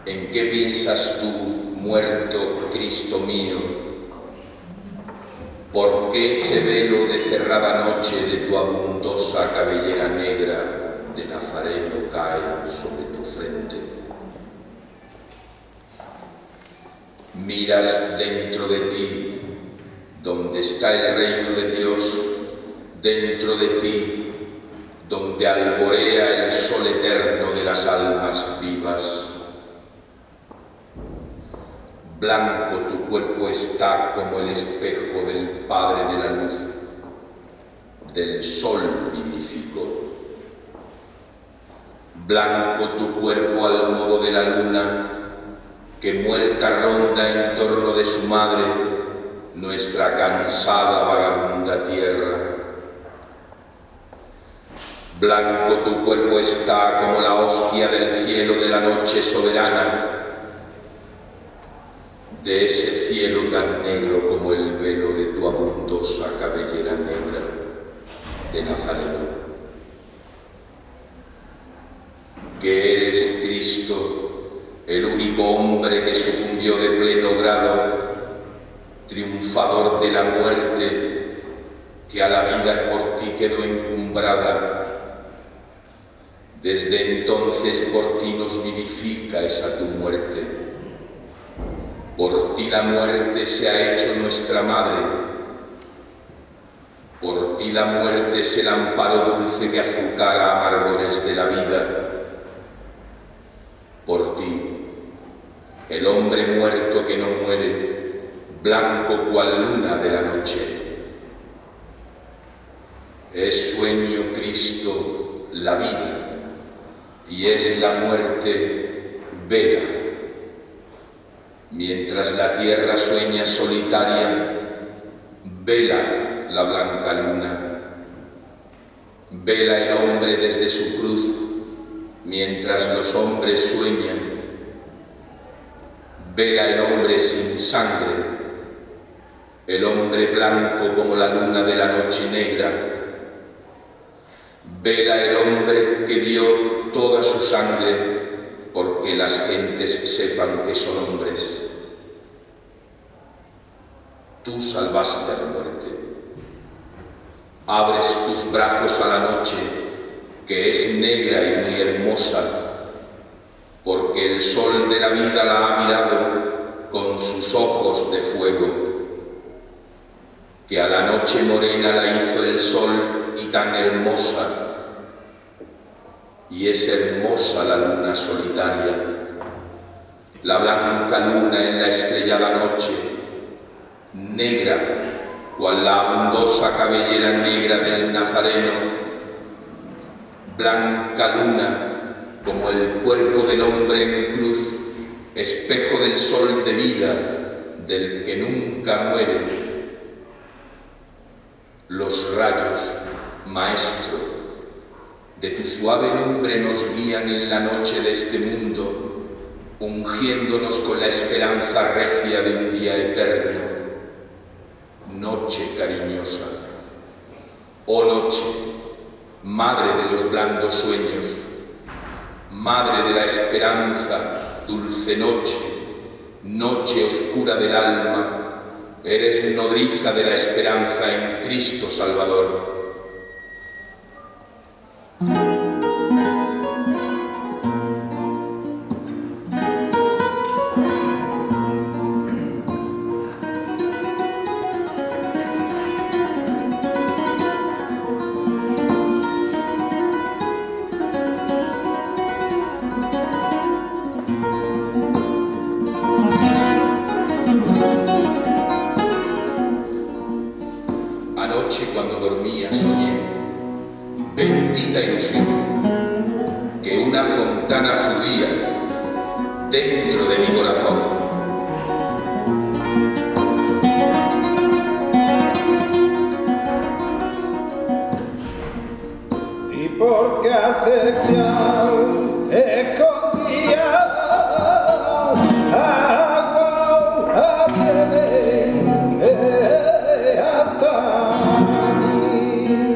¿En qué piensas tú, muerto Cristo mío? ¿Por qué ese velo de cerrada noche de tu abundosa cabellera negra de Nazareno cae sobre tu frente? Miras dentro de ti, donde está el reino de Dios, dentro de ti, donde alborea el sol eterno de las almas vivas. Blanco tu cuerpo está como el espejo del Padre de la luz, del sol vivífico. Blanco tu cuerpo al modo de la luna, que muerta ronda en torno de su madre, nuestra cansada vagabunda tierra. Blanco tu cuerpo está como la hostia del cielo de la noche soberana, de ese cielo tan negro como el velo de tu abundosa cabellera negra de Nazareno. Que eres Cristo, el único hombre que sucumbió de pleno grado, triunfador de la muerte, que a la vida por ti quedó encumbrada. Desde entonces por ti nos vivifica esa tu muerte. Por ti la muerte se ha hecho nuestra madre. Por ti la muerte es el amparo dulce que azucara amargores de la vida. Por ti, el hombre muerto que no muere, blanco cual luna de la noche. Es sueño, Cristo, la vida, y es la muerte vela. Mientras la tierra sueña solitaria, vela la blanca luna. Vela el hombre desde su cruz, mientras los hombres sueñan. Vela el hombre sin sangre, el hombre blanco como la luna de la noche negra. Vela el hombre que dio toda su sangre porque las gentes sepan que son hombres. Tú salvaste a la muerte. Abres tus brazos a la noche, que es negra y muy hermosa, porque el sol de la vida la ha mirado con sus ojos de fuego, que a la noche morena la hizo el sol y tan hermosa, y es hermosa la luna solitaria, la blanca luna en la estrellada noche, negra cual la abundosa cabellera negra del Nazareno, blanca luna como el cuerpo del hombre en cruz, espejo del sol de vida, del que nunca muere. Los rayos, Maestro, de tu suave nombre nos guían en la noche de este mundo, ungiéndonos con la esperanza recia de un día eterno. Noche cariñosa, oh noche, madre de los blandos sueños, madre de la esperanza, dulce noche, noche oscura del alma, eres nodriza de la esperanza en Cristo Salvador. Anoche cuando dormía soñé, bendita ilusión, que una fontana fluía dentro de mi corazón. Y porque hace criado escondía agua viene hasta mí,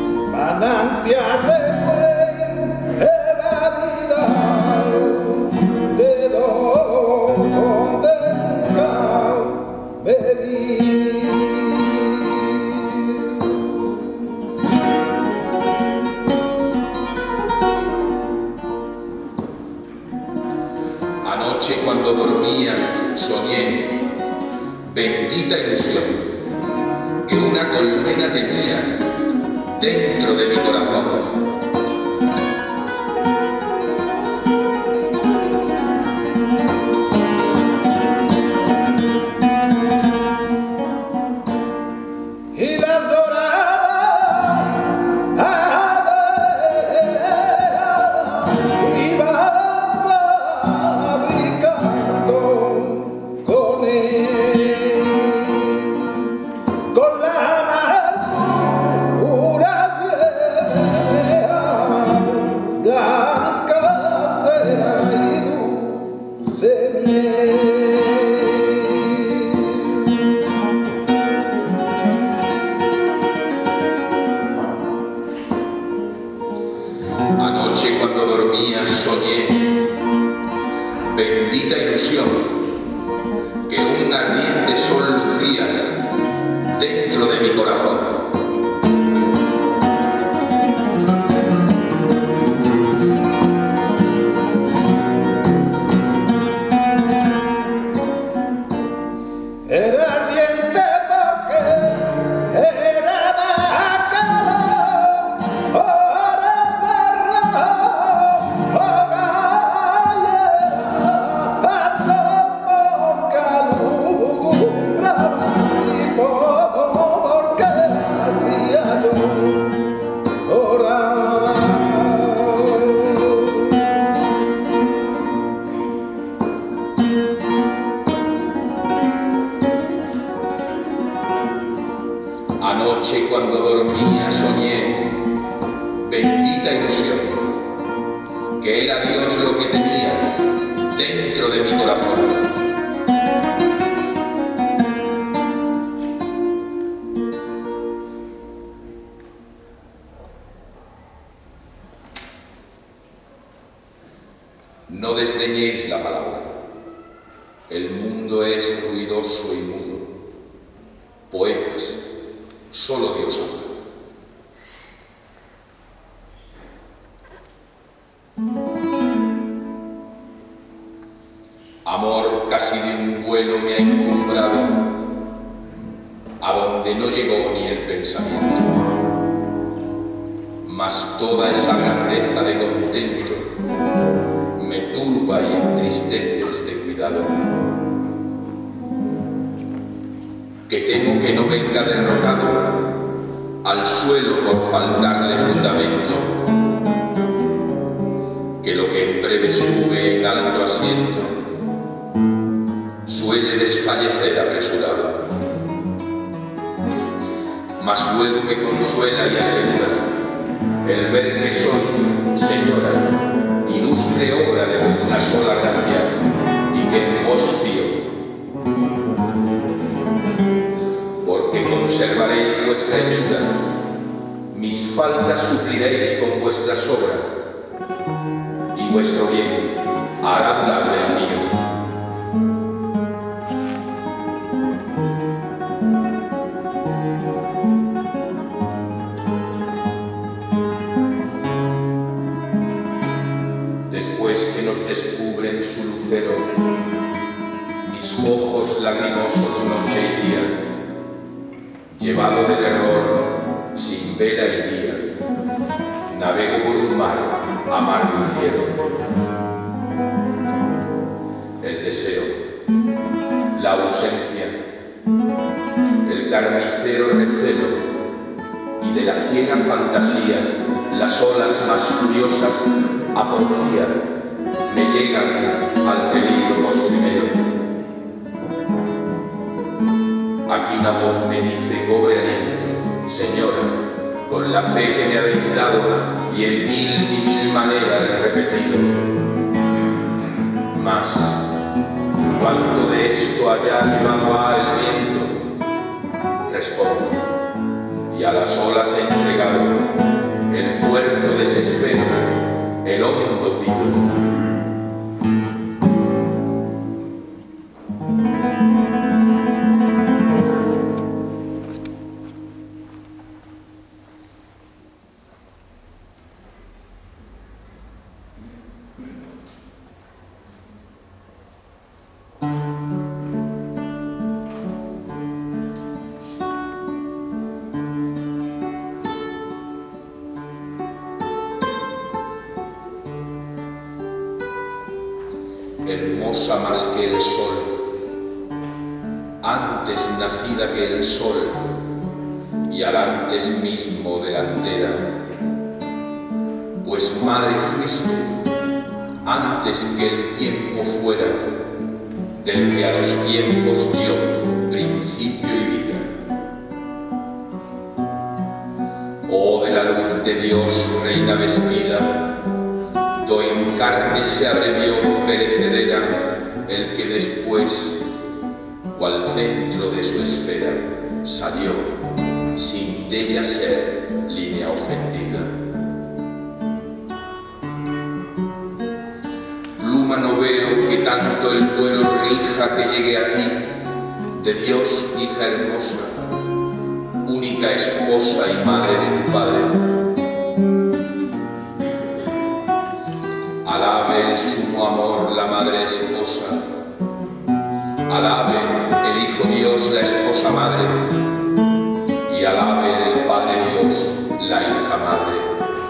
manantial de la vida Anoche cuando dormía soñé, bendita ilusión, que una colmena tenía dentro de mi corazón. Anoche cuando dormía soñé, bendita ilusión, que un ardiente sol lucía dentro de mi corazón. Era ardiente porque era bacalao, ahora barro, gallera, azul porque alumbraba y porque hacía yo orar. Anoche cuando dormía soñé, bendita ilusión, que era Dios lo que tenía dentro de mi corazón. No desdeñéis la palabra, el mundo es ruidoso y mudo. Poetas, solo Dios habla. Amor casi de un vuelo me ha encumbrado, a donde no llegó ni el pensamiento. Mas toda esa grandeza de contento me turba y entristece este cuidado, que temo que no venga derrotado al suelo por faltarle fundamento, que lo que en breve sube en alto asiento suele desfallecer apresurado. Mas luego me consuela y asegura el ver que soy, Señora, ilustre obra de vuestra sola gracia, y que en vos fío, porque conservaréis vuestra hechura, mis faltas supliréis con vuestra sobra, y vuestro bien hará durable el mío. Después que nos descubren su lucero, mis ojos lagrimosos noche y día, llevado del error, sin vela y guía, navego por un mar amargo y fiero. El deseo, la ausencia, el carnicero recelo, y de la ciega fantasía las olas más furiosas a porfía me llegan al peligro postrimero. Aquí una voz me dice: cobre aliento, Señora, con la fe que me habéis dado y en mil y mil maneras he repetido. Mas, ¿cuánto de esto allá llevado ha el viento? Respondo, y a las olas he entregado el puerto desespero, el hondo pido. hermosa más que el sol, antes nacida que el sol y al antes mismo delantera, pues madre fuiste antes que el tiempo fuera, del que a los tiempos dio principio y vida. Oh, de la luz de Dios, reina vestida, do en carne se abrevió perecedera, el que después, cual centro de su esfera, salió, sin della ser línea ofendida. Luma no veo que tanto el vuelo rija que llegue a ti, de Dios, hija hermosa, única esposa y madre de tu Padre. Alabe el sumo amor la madre esposa, alabe el Hijo Dios la esposa madre, y alabe el Padre Dios la hija madre.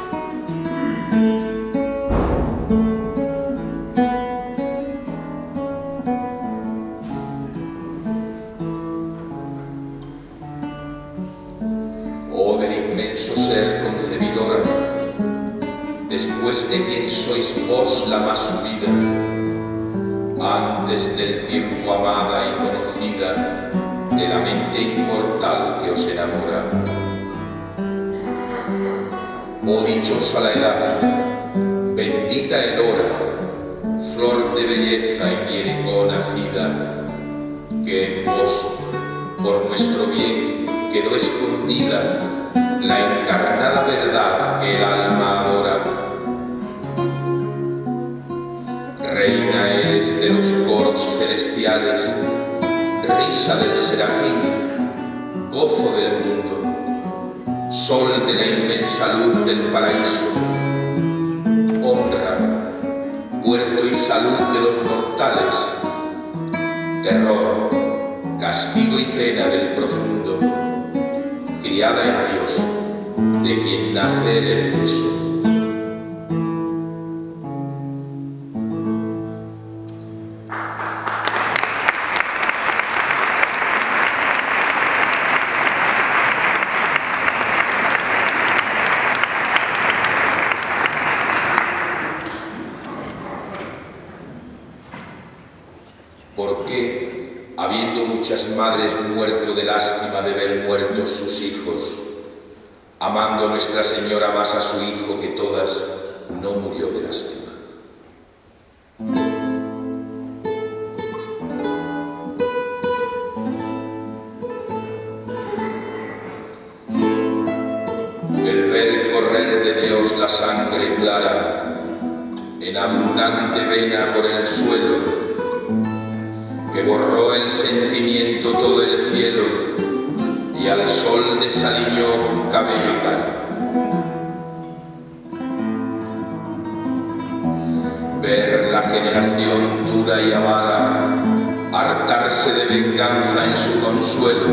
Oh del inmenso ser concebidora, después de quien sois vos la más subida, antes del tiempo amada y conocida de la mente inmortal que os enamora. Oh dichosa la edad, bendita el hora, flor de belleza y bien nacida, que en vos, por nuestro bien, quedó escondida la encarnada verdad que el alma adora. Reina eres de los coros celestiales, risa del serafín, gozo del mundo, sol de la inmensa luz del paraíso, honra, puerto y salud de los mortales, terror, castigo y pena del profundo, criada en Dios, de quien nacer el beso. ¿Por qué, habiendo muchas madres muerto de lástima de ver muertos sus hijos, amando Nuestra Señora más a su Hijo que todas, no murió de lástima? El ver correr de Dios la sangre clara, en abundante vena por el suelo, que borró el sentimiento todo el cielo y al sol desaliñó cabello y cara. Ver la generación dura y avara hartarse de venganza en su consuelo,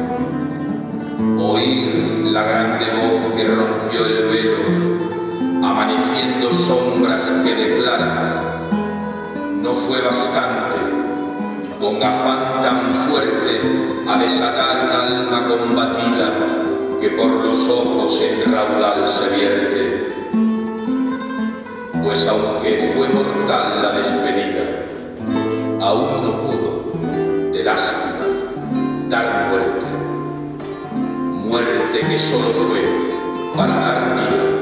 oír la grande voz que rompió el velo, amaneciendo sombras que declaran, no fue bastante con afán tan fuerte a desatar un alma combatida que por los ojos en raudal se vierte. Pues aunque fue mortal la despedida, aún no pudo, de lástima, dar muerte, muerte que solo fue para dar vida.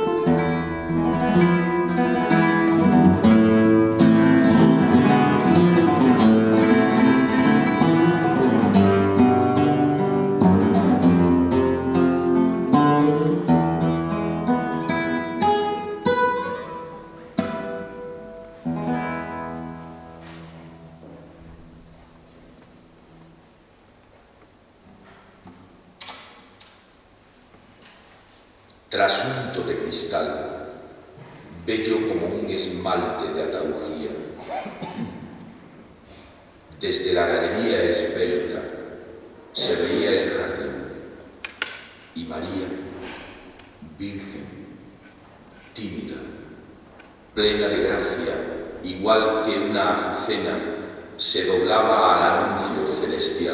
Trasunto de cristal, bello como un esmalte de ataúdía. Desde la galería esbelta se veía el jardín y María, virgen, tímida, plena de gracia, igual que una azucena, se doblaba al anuncio celestial.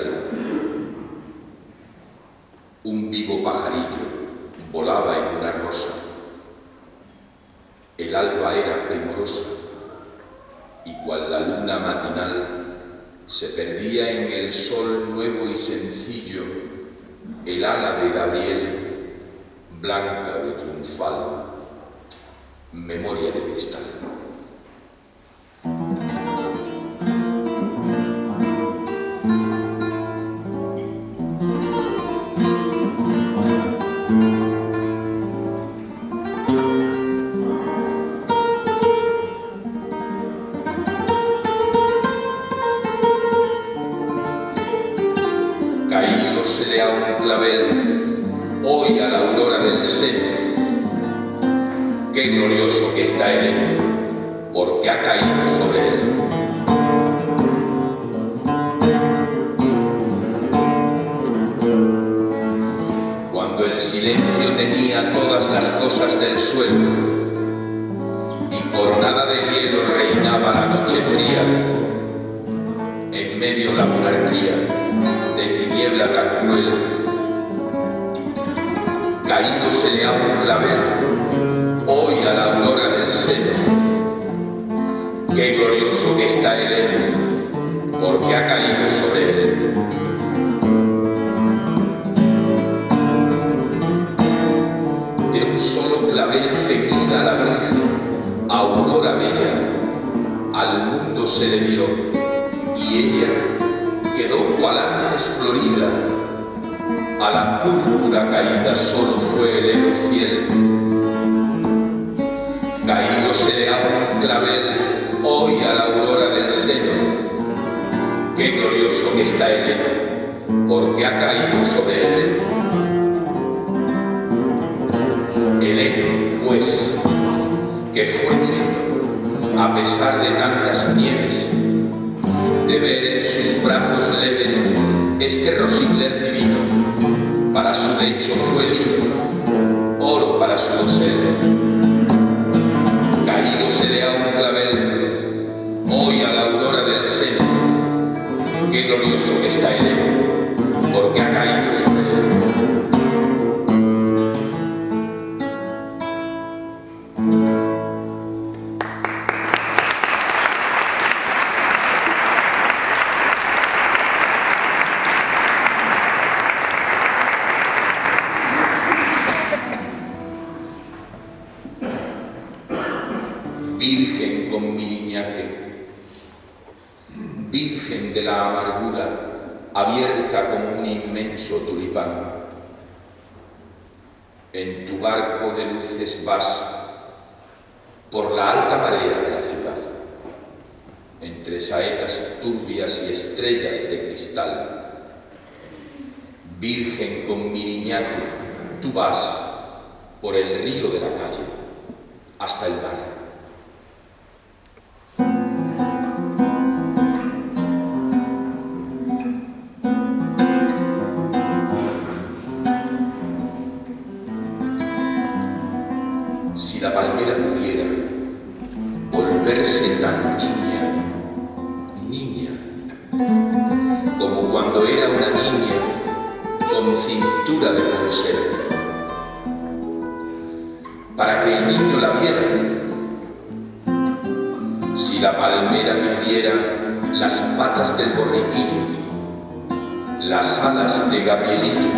Un vivo pajarillo volaba en una rosa. El alba era primorosa, y cual la luna matinal se perdía en el sol nuevo y sencillo, el ala de Gabriel, blanca de triunfal, memoria de cristal. Caídosele a un clavel, hoy a la aurora del seno. Qué glorioso que está en él, porque ha caído sobre él. Cuando el silencio tenía todas las cosas del suelo, y coronada de hielo reinaba la noche fría, en medio la monarquía de tiniebla tan cruel, caídosele a un clavel, hoy a la aurora del seno. Qué glorioso que está el heno, porque ha caído sobre él. De un solo clavel ceñida la Virgen, aurora bella, al mundo se le dio, y ella quedó cual antes florida. A la púrpura caída solo fue el heno fiel. Caídosele a un clavel, hoy a la aurora del seno. Qué glorioso que está el heno, porque ha caído sobre él. El heno, pues, que fue digno, a pesar de tantas nieves, de ver en sus brazos leves este rosicler divino. Para su lecho fue lino, oro para su dosel. Caídosele a un clavel, hoy a la aurora del seno. Qué glorioso que está el heno, porque ha caído sobre él. Virgen con mi niñaque, Virgen de la amargura, abierta como un inmenso tulipán. En tu barco de luces vas por la alta marea de la ciudad, entre saetas turbias y estrellas de cristal. Virgen con mi niñaque, tú vas por el río de la calle hasta el mar. Si la palmera pudiera volverse tan niña, como cuando era una niña con cintura de corcel, para que el niño la viera. Si la palmera tuviera las patas del borriquillo, las alas de Gabrielillo,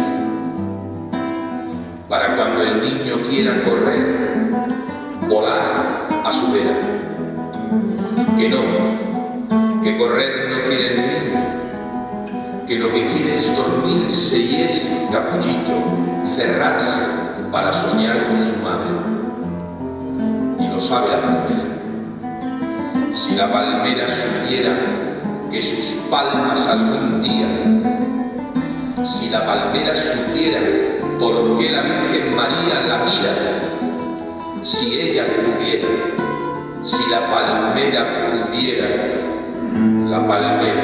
para cuando el niño quiera correr, volar a su vera. Que correr no quiere el niño, que lo que quiere es dormirse y es capullito, cerrarse para soñar con su madre. Y lo sabe la palmera. Si la palmera supiera que sus palmas algún día, si la palmera supiera por qué la Virgen María la mira, si ella tuviera, si la palmera pudiera, la palmera.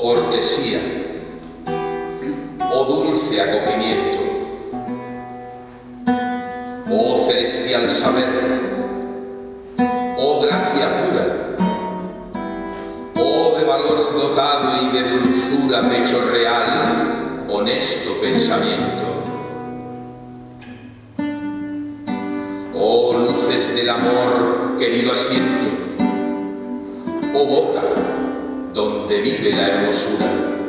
cortesía, oh dulce acogimiento, oh celestial saber, oh gracia pura, oh de valor dotado y de dulzura pecho real, honesto pensamiento. Oh luces del amor, querido asiento, oh boca, donde vive la hermosura,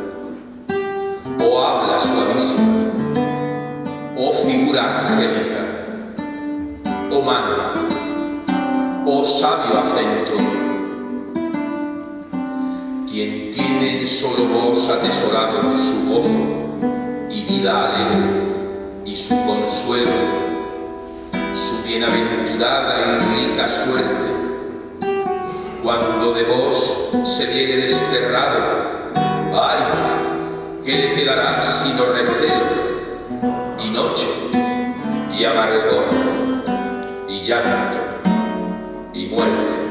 oh habla suavísima, oh figura angélica, oh mano, oh sabio acento, quien tiene en solo vos atesorado su gozo y vida alegre y su consuelo, su bienaventurada y rica suerte, cuando de vos se viene desterrado, ¡ay! ¿Qué le quedará sino recelo, y noche, y amargor, y llanto, y muerte?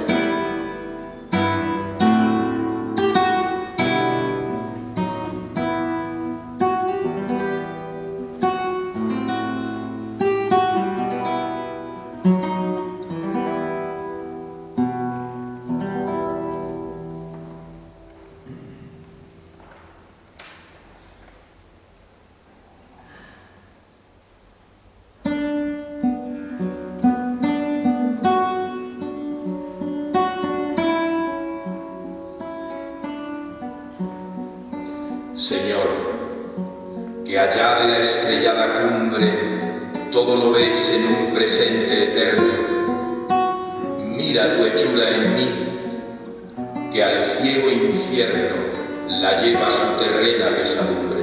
Señor, que allá de la estrellada cumbre todo lo ves en un presente eterno, mira tu hechura en mí, que al ciego infierno la lleva su terrena pesadumbre.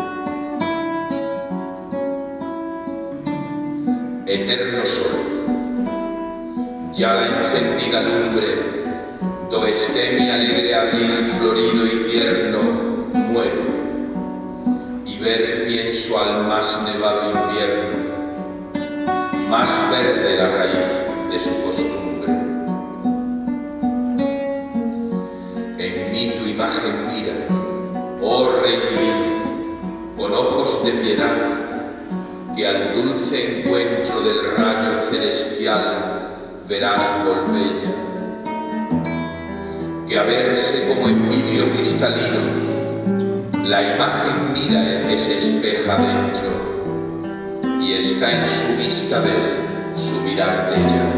Eterno sol, ya la encendida lumbre, do esté mi alegre abril florido y tierno, muero, y ver pienso al más nevado invierno, más verde la raíz de su costumbre. En mí tu imagen mira, oh Rey divino, con ojos de piedad, que al dulce encuentro del rayo celestial verás volvella, que a verse como en vidrio cristalino la imagen mira el que se espeja dentro, y está en su vista ver su mirar de ella.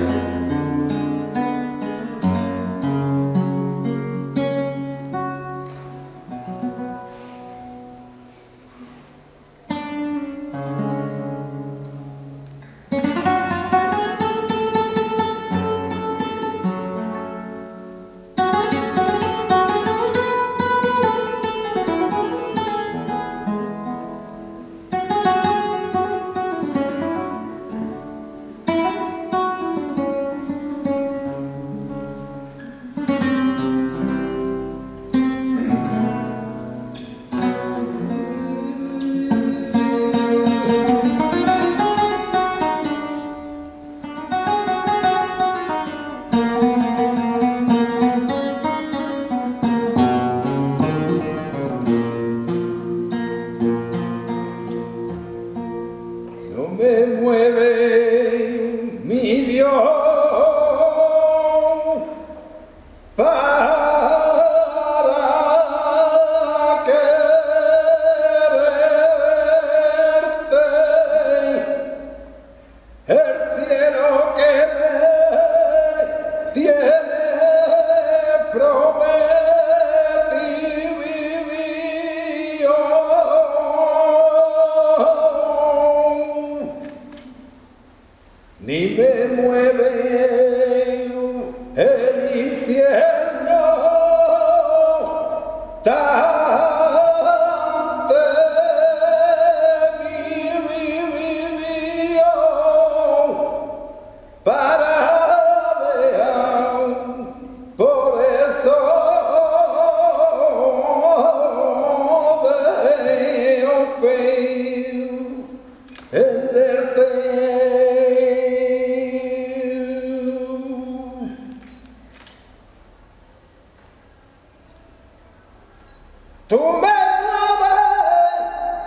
tú me mueves,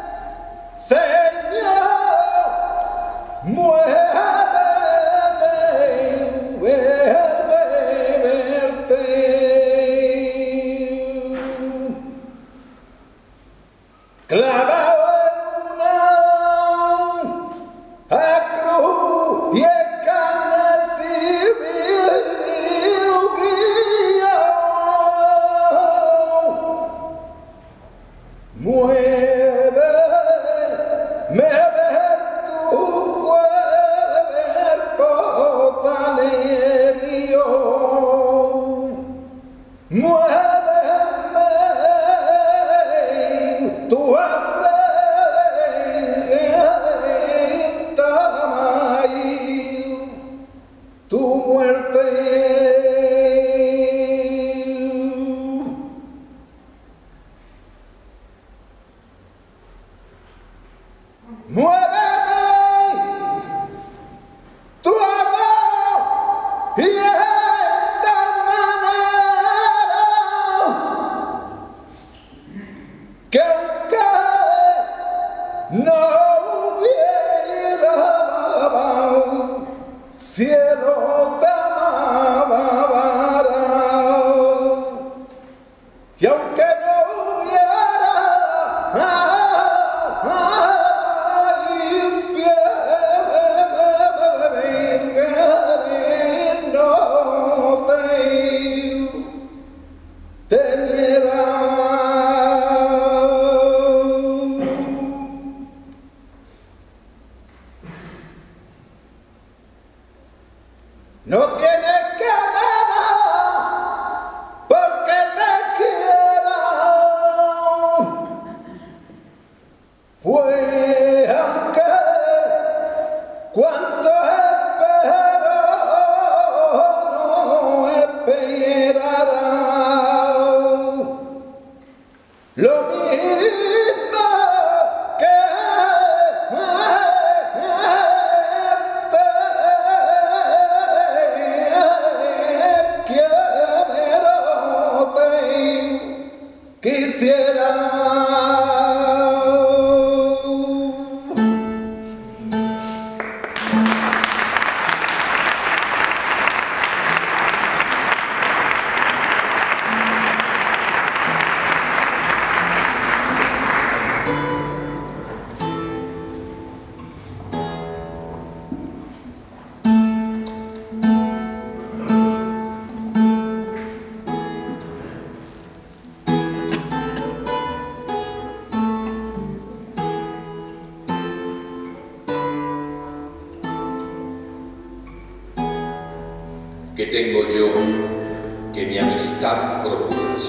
Señor, muéveme, vuelve verte. Clavado en una cruz y en carne civil muéveme ver tu cuerpo tan herido, muéveme tu afrenta tu muerte. Muéveme tu amor y esta manera que aunque no hubiera cielo te amara y aunque no hubiera no tienes que nada porque te quiero, pues aunque cuanto espero no esperará lo mismo que quisiera. ¿Qué tengo yo que mi amistad procuras?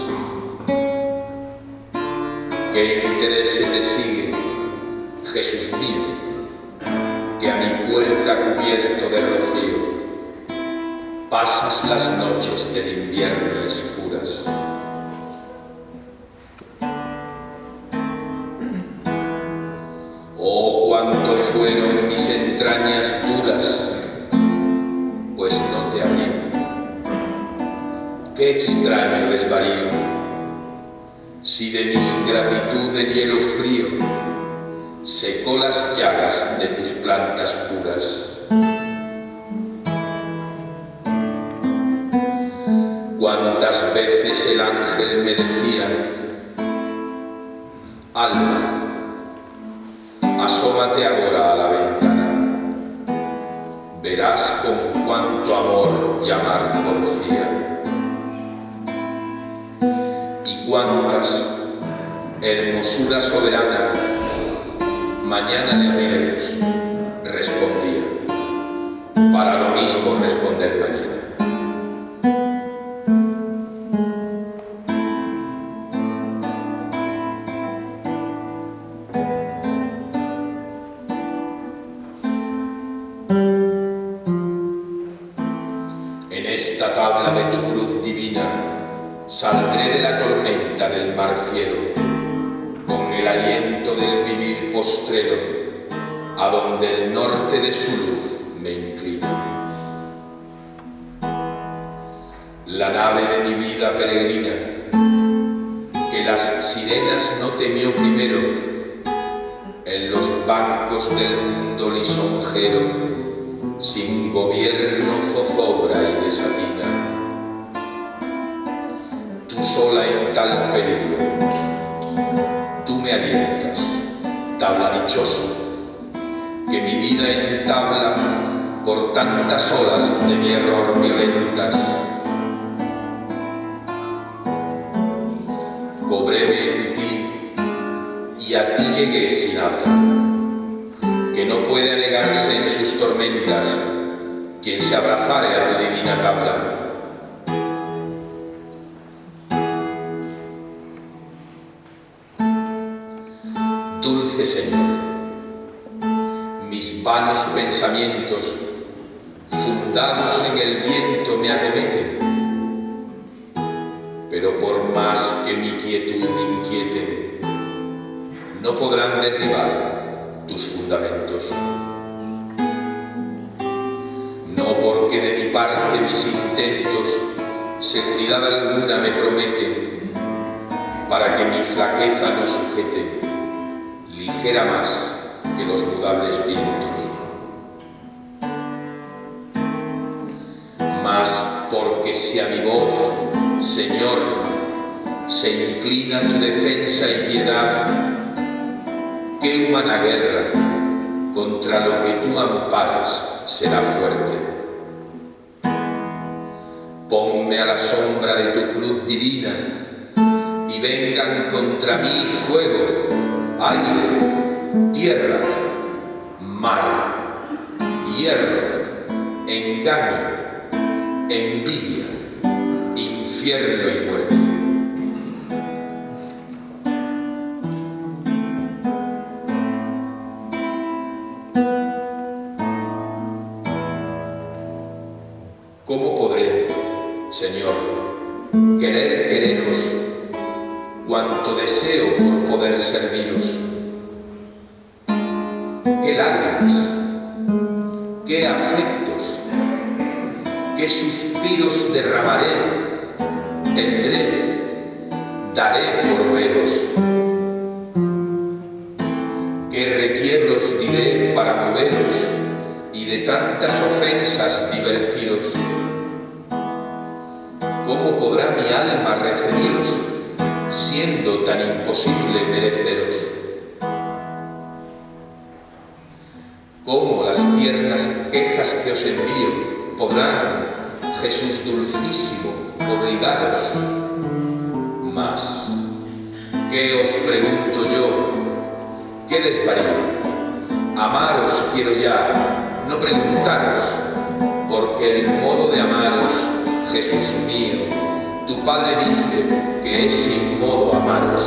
¿Qué interés se te sigue, Jesús mío, que a mi puerta cubierto de rocío pasas las noches del invierno escuras? Oh, cuánto fueron mis entrañas duras, pues no te abrí. Qué extraño desvarío, si de mi ingratitud de hielo frío secó las llagas de tus plantas puras. Cuántas veces el ángel me decía: alma, asómate ahora a la ventana, verás con cuánto amor llamar porfía. Y cuántas, hermosura soberana, mañana le abriremos, respondía, para lo mismo responder mañana. En esta tabla de tu cruz divina saldré de la tormenta del mar fiero, con el aliento del vivir postrero, a donde el norte de su luz me inclina. La nave de mi vida peregrina, que las sirenas no temió primero, en los bancos del mundo lisonjero, sin gobierno, zozobra y desatina. Tú sola en tal peligro, tú me alientas, tabla dichosa, que mi vida entabla por tantas olas de mi error violentas. Cobréme en ti y a ti llegué sin habla, que no puede anegarse en sus tormentas quien se abrazare a tu divina tabla. Dulce Señor, mis vanos pensamientos, fundados en el viento, me acometen, pero por más que mi quietud inquieten, no podrán derribar tus fundamentos. No porque de mi parte mis intentos seguridad alguna me prometen, para que mi flaqueza no sujete, ligera más que los mudables vientos. Mas porque si a mi voz, Señor, se inclina tu defensa y piedad, qué humana guerra contra lo que tú amparas será fuerte. Ponme a la sombra de tu cruz divina y vengan contra mí fuego, aire, tierra, mar, hierro, engaño, envidia, infierno y muerte. ¿Cómo podré, Señor, quereros cuanto deseo por poder serviros? ¿Qué lágrimas, qué afectos, qué suspiros derramaré, tendré, daré por veros? ¿Qué requiebros diré para moveros y de tantas ofensas divertiros? ¿Cómo podrá mi alma recebiros, siendo tan imposible mereceros? ¿Cómo las tiernas quejas que os envío podrán, Jesús dulcísimo, obligaros? Mas, ¿qué os pregunto yo? ¿Qué desvarío? Amaros quiero ya, no preguntaros, porque el modo de amaros, Jesús mío, tu Padre dice que es sin modo amaros.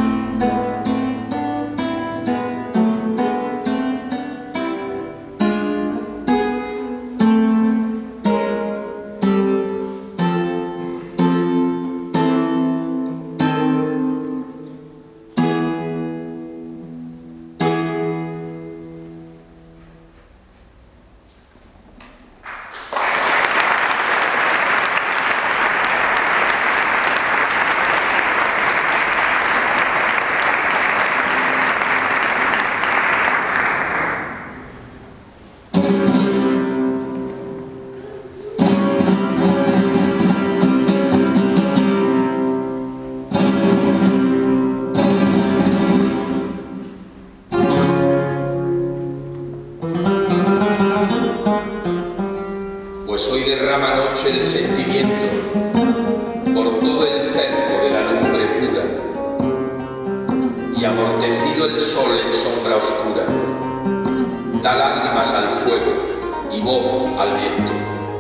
Pues hoy derrama noche el sentimiento por todo el cerco de la lumbre pura, y amortecido el sol en sombra oscura, da lágrimas al fuego y voz al viento.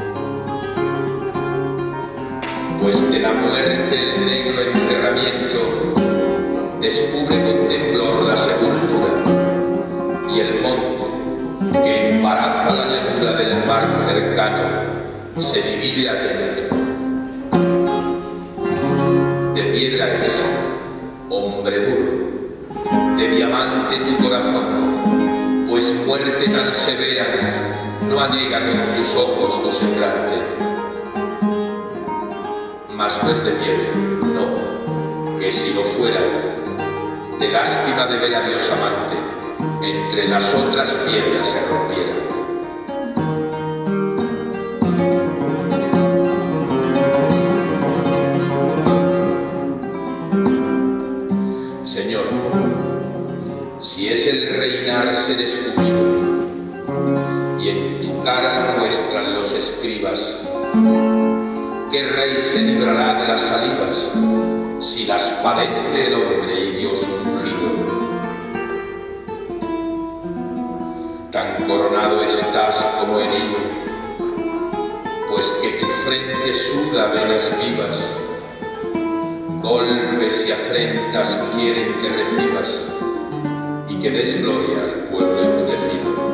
Pues de la muerte el negro encerramiento descubre con temblor la sepultura, y el monte que embaraza la llanura del mar cercano se divide atento. De piedra es, hombre duro, de diamante tu corazón, pues muerte tan severa no anega con tus ojos tu semblante. Mas no es de piedra, no, que si lo fuera, de lástima de ver a Dios amante, entre las otras piedras se rompiera. Señor, si es el reinar ser escupido, y en tu cara lo muestran los escribas, ¿qué rey se librará de las salivas, si las padece el hombre y Dios ungido? Tan coronado estás como herido, pues que tu frente suda venas vivas, golpes y afrentas quieren que recibas, y que des gloria al pueblo endurecido.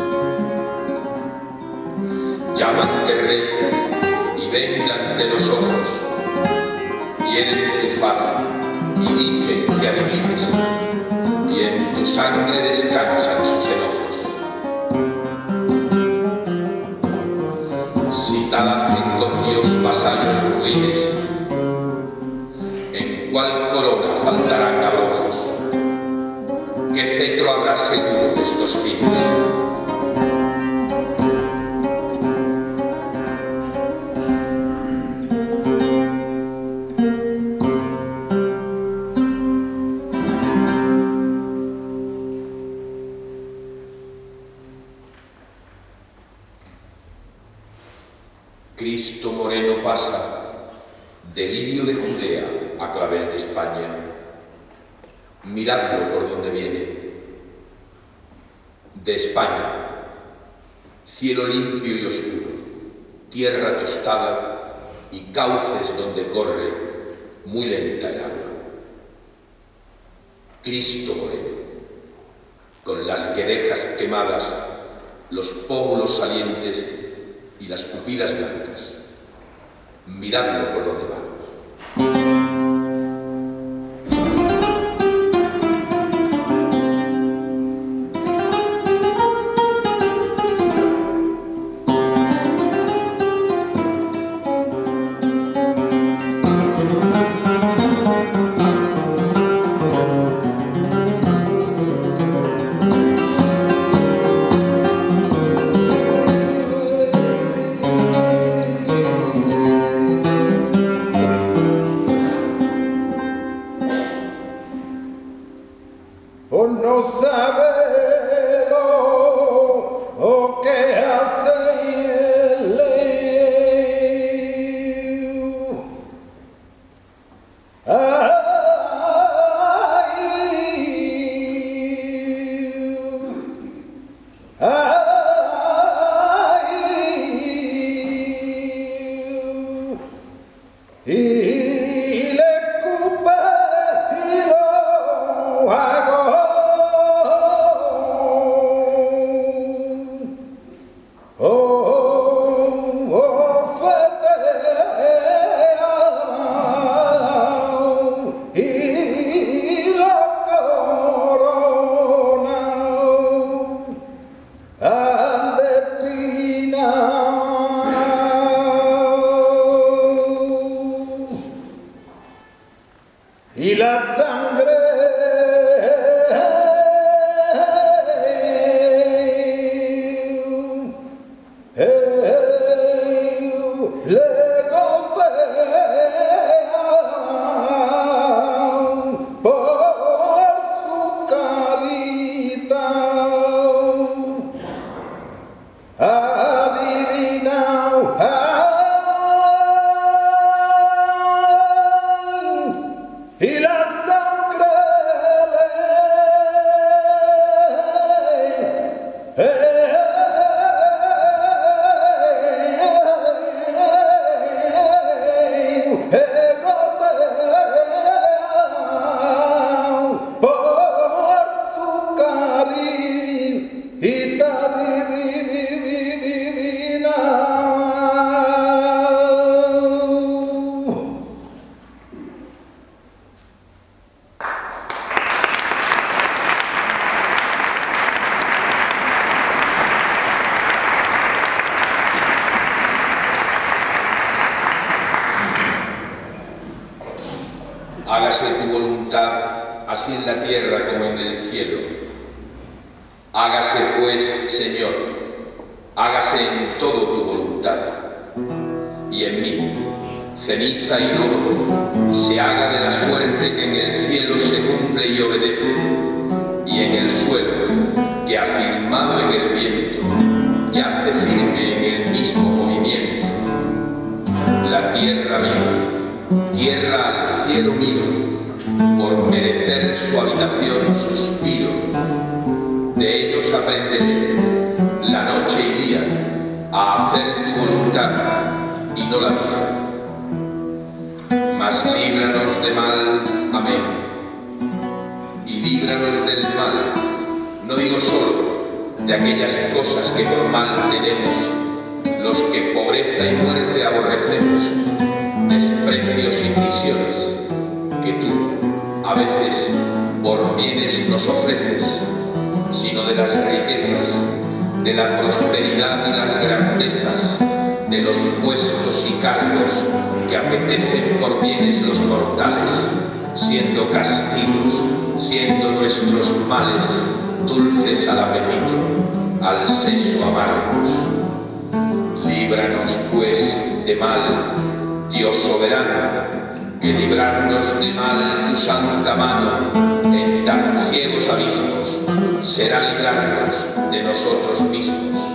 Llámate rey y vengan los ojos, hieren tu faz y dicen que adivines, y en tu sangre descansan sus enojos. Si tal hacen con Dios vasallos ruines, ¿en cuál corona faltarán abrojos? ¿Qué cetro habrá seguro de estos fines? Cristo moreno pasa, de Lirio de Judea a Clavel de España. Miradlo por donde viene. De España, cielo limpio y oscuro, tierra tostada y cauces donde corre muy lenta el agua. Cristo moreno, con las guedejas quemadas, los pómulos salientes y las pupilas blancas. Miradlo por donde va. Por no saber lo que hace el leo. Y le cupe y lo hago. Y la sangre le golpea por su carita. Adivinao, y la sangre hágase tu voluntad, así en la tierra como en el cielo. Hágase pues, Señor, hágase en todo tu voluntad, y en mí, ceniza y lodo, se haga de la suerte que en el cielo se cumple y obedece, y en el suelo, que afirmado en el viento, yace firme en el mismo movimiento. La tierra mía, tierra al cielo miro, por merecer su habitación suspiro. De ellos aprenderé, la noche y día, a hacer tu voluntad y no la mía. Mas líbranos de mal, amén. Y líbranos del mal, no digo solo de aquellas cosas que por mal tenemos, los que pobreza y muerte aborrecemos, desprecios y prisiones, que tú, a veces, por bienes nos ofreces, sino de las riquezas, de la prosperidad y las grandezas, de los puestos y cargos que apetecen por bienes los mortales, siendo castigos, siendo nuestros males dulces al apetito, al seso amargos. Líbranos pues de mal, Dios soberano, que librarnos de mal tu santa mano en tan ciegos abismos será librarnos de nosotros mismos.